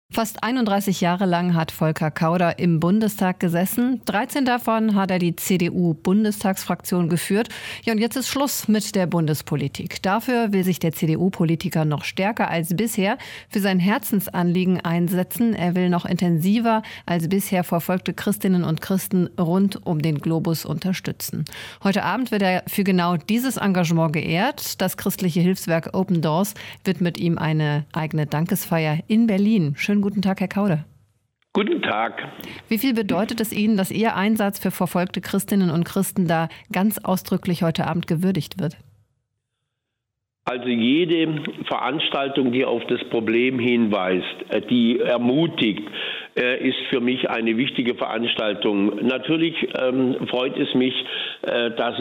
Fast 31 Jahre lang hat Volker Kauder im Bundestag gesessen. 13 davon hat er die CDU-Bundestagsfraktion geführt. Ja, und jetzt ist Schluss mit der Bundespolitik. Dafür will sich der CDU-Politiker noch stärker als bisher für sein Herzensanliegen einsetzen. Er will noch intensiver als bisher verfolgte Christinnen und Christen rund um den Globus unterstützen. Heute Abend wird er für genau dieses Engagement geehrt. Das christliche Hilfswerk Open Doors widmet ihm eine eigene Dankesfeier in Berlin. Schönen guten Tag, Herr Kauder. Guten Tag. Wie viel bedeutet es Ihnen, dass Ihr Einsatz für verfolgte Christinnen und Christen da ganz ausdrücklich heute Abend gewürdigt wird? Also jede Veranstaltung, die auf das Problem hinweist, die ermutigt, ist für mich eine wichtige Veranstaltung. Natürlich freut es mich, dass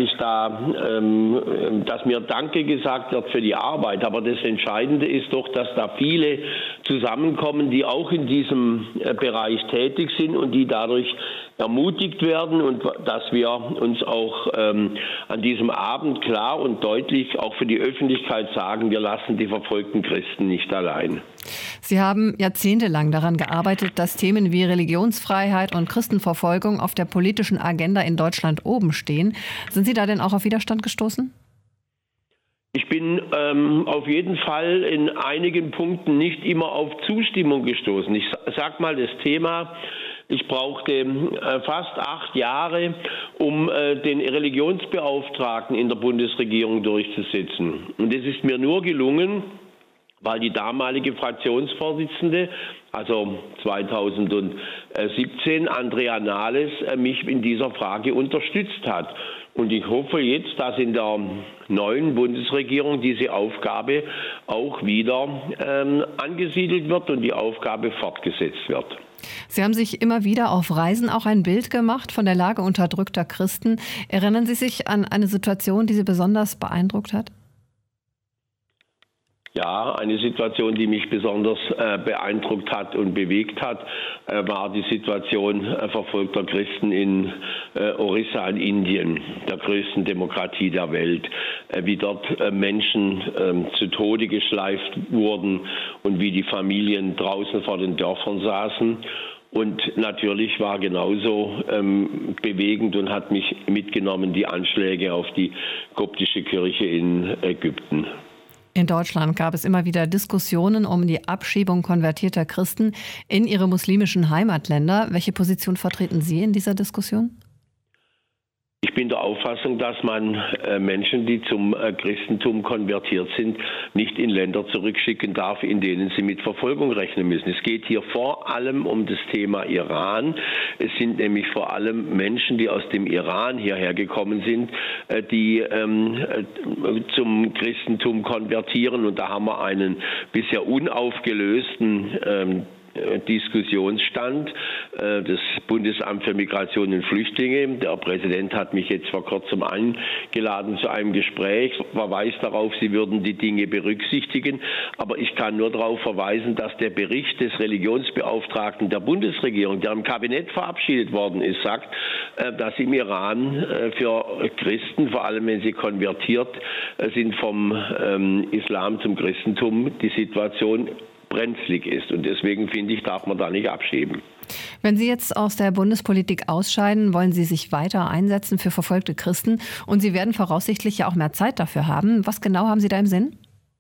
mir Danke gesagt wird für die Arbeit. Aber das Entscheidende ist doch, dass da viele zusammenkommen, die auch in diesem Bereich tätig sind und die dadurch ermutigt werden und dass wir uns auch an diesem Abend klar und deutlich auch für die Öffentlichkeit sagen, wir lassen die verfolgten Christen nicht allein. Sie haben jahrzehntelang daran gearbeitet, dass Themen wie Religionsfreiheit und Christenverfolgung auf der politischen Agenda in Deutschland oben stehen. Sind Sie da denn auch auf Widerstand gestoßen? Ich bin auf jeden Fall in einigen Punkten nicht immer auf Zustimmung gestoßen. Ich sag mal das Thema. Ich brauchte fast 8 Jahre, um den Religionsbeauftragten in der Bundesregierung durchzusetzen. Und es ist mir nur gelungen, weil die damalige Fraktionsvorsitzende, also 2017, Andrea Nahles, mich in dieser Frage unterstützt hat. Und ich hoffe jetzt, dass in der neuen Bundesregierung diese Aufgabe auch wieder angesiedelt wird und die Aufgabe fortgesetzt wird. Sie haben sich immer wieder auf Reisen auch ein Bild gemacht von der Lage unterdrückter Christen. Erinnern Sie sich an eine Situation, die Sie besonders beeindruckt hat? Ja, eine Situation, die mich besonders beeindruckt hat und bewegt hat, war die Situation verfolgter Christen in Orissa in Indien, der größten Demokratie der Welt, wie dort Menschen zu Tode geschleift wurden und wie die Familien draußen vor den Dörfern saßen. Und natürlich war genauso bewegend und hat mich mitgenommen die Anschläge auf die koptische Kirche in Ägypten. In Deutschland gab es immer wieder Diskussionen um die Abschiebung konvertierter Christen in ihre muslimischen Heimatländer. Welche Position vertreten Sie in dieser Diskussion? Ich bin der Auffassung, dass man Menschen, die zum Christentum konvertiert sind, nicht in Länder zurückschicken darf, in denen sie mit Verfolgung rechnen müssen. Es geht hier vor allem um das Thema Iran. Es sind nämlich vor allem Menschen, die aus dem Iran hierher gekommen sind, die zum Christentum konvertieren. Und da haben wir einen bisher unaufgelösten Diskussionsstand des Bundesamt für Migration und Flüchtlinge. Der Präsident hat mich jetzt vor kurzem eingeladen zu einem Gespräch, verweist darauf, sie würden die Dinge berücksichtigen. Aber ich kann nur darauf verweisen, dass der Bericht des Religionsbeauftragten der Bundesregierung, der im Kabinett verabschiedet worden ist, sagt, dass im Iran für Christen, vor allem wenn sie konvertiert sind vom Islam zum Christentum, die Situation brenzlig ist. Und deswegen finde ich, darf man da nicht abschieben. Wenn Sie jetzt aus der Bundespolitik ausscheiden, wollen Sie sich weiter einsetzen für verfolgte Christen und Sie werden voraussichtlich ja auch mehr Zeit dafür haben. Was genau haben Sie da im Sinn?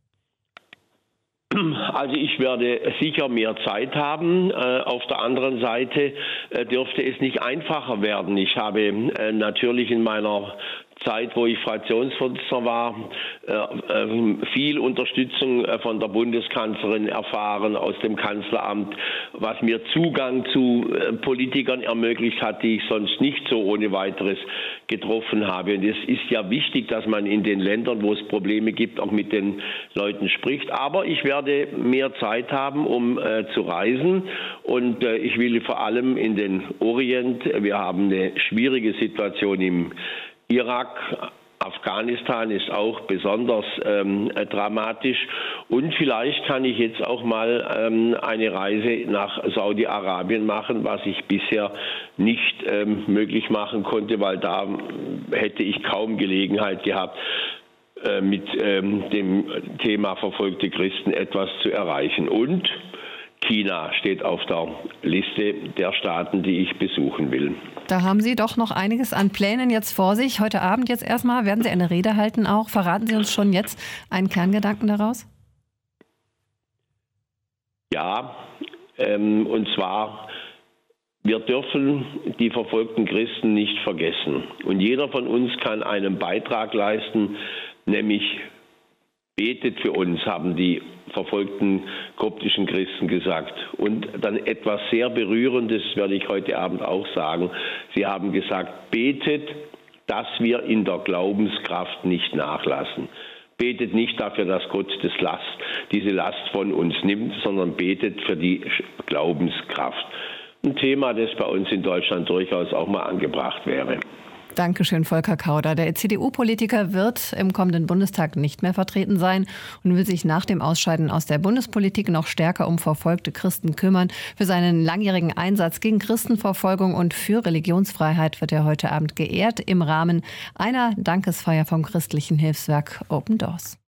Also ich werde sicher mehr Zeit haben. Auf der anderen Seite dürfte es nicht einfacher werden. Ich habe natürlich in meiner Zeit, wo ich Fraktionsvorsitzender war, viel Unterstützung von der Bundeskanzlerin erfahren, aus dem Kanzleramt, was mir Zugang zu Politikern ermöglicht hat, die ich sonst nicht so ohne weiteres getroffen habe. Und es ist ja wichtig, dass man in den Ländern, wo es Probleme gibt, auch mit den Leuten spricht. Aber ich werde mehr Zeit haben, um zu reisen. Und ich will vor allem in den Orient. Wir haben eine schwierige Situation im Irak, Afghanistan ist auch besonders dramatisch und vielleicht kann ich jetzt auch mal eine Reise nach Saudi-Arabien machen, was ich bisher nicht möglich machen konnte, weil da hätte ich kaum Gelegenheit gehabt, mit dem Thema verfolgte Christen etwas zu erreichen. Und China steht auf der Liste der Staaten, die ich besuchen will. Da haben Sie doch noch einiges an Plänen jetzt vor sich. Heute Abend jetzt erstmal werden Sie eine Rede halten auch. Verraten Sie uns schon jetzt einen Kerngedanken daraus? Ja, und zwar, wir dürfen die verfolgten Christen nicht vergessen. Und jeder von uns kann einen Beitrag leisten, nämlich betet für uns, haben die verfolgten koptischen Christen gesagt. Und dann etwas sehr Berührendes werde ich heute Abend auch sagen. Sie haben gesagt, betet, dass wir in der Glaubenskraft nicht nachlassen. Betet nicht dafür, dass Gott diese Last von uns nimmt, sondern betet für die Glaubenskraft. Ein Thema, das bei uns in Deutschland durchaus auch mal angebracht wäre. Dankeschön, Volker Kauder. Der CDU-Politiker wird im kommenden Bundestag nicht mehr vertreten sein und will sich nach dem Ausscheiden aus der Bundespolitik noch stärker um verfolgte Christen kümmern. Für seinen langjährigen Einsatz gegen Christenverfolgung und für Religionsfreiheit wird er heute Abend geehrt im Rahmen einer Dankesfeier vom christlichen Hilfswerk Open Doors.